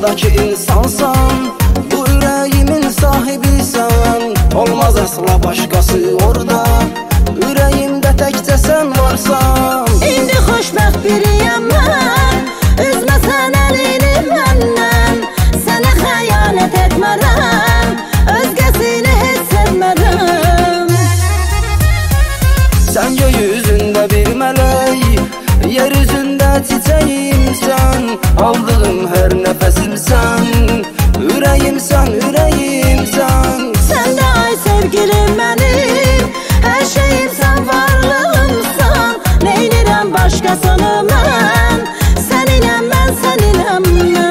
dünyadaki insansan, bu yüreğimin sahibisən. Olmaz asla başqası orada, ürəyimdə təkcə sən varsan. İndi xoşbəxt biriyəm mən, üzməsən əlini məndən. Sənə xəyanət etmərəm, özgəsini heç sevmərəm. Sən gökyüzündə bir mələk, yer üzündə çiçəyimsən. Aldığım hər nəfəsimsən, ürəyimsən, ürəyimsən. Sən də ay sevgilim mənim, hər şeyimsən, varlığımsan. Neynirəm başqasını mən, səninəm mən, səninəm mən.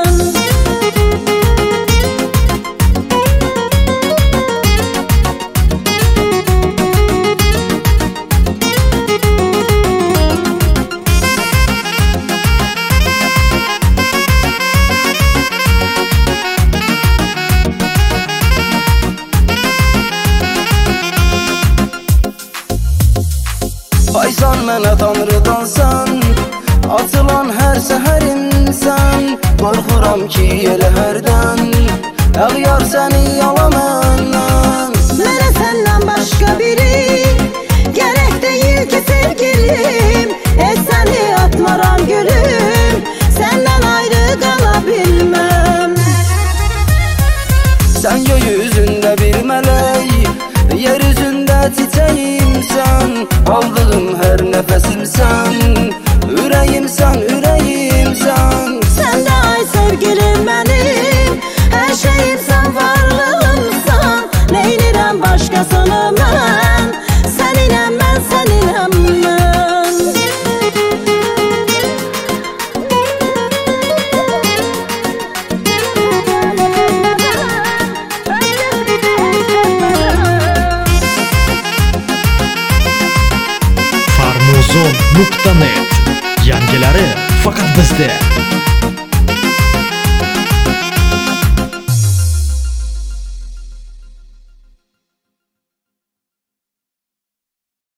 Aysan mənə tanrıdansan, açılan hər səhərimsən. Qorxuram ki elə hərdən, əğyar səni yala məndən. Mənə səndən başqa biri gərək deyil ki sevgilim. Heç səni atmaram gülüm, səndən ayrı qala bilməm. Sən gökyüzündə bir mələk, yer üzündə çiçəyimsən. Aldığım hər nəfəsimsən, ürəyimsən, ürəyimsən. Sən də ay sevgilim mənim, hər şeyimsən, varlığımsan. Neynirəm başqasını mən, səninəm mən, səninəm mən. Farmuzon.net, yangileri fakat bizde.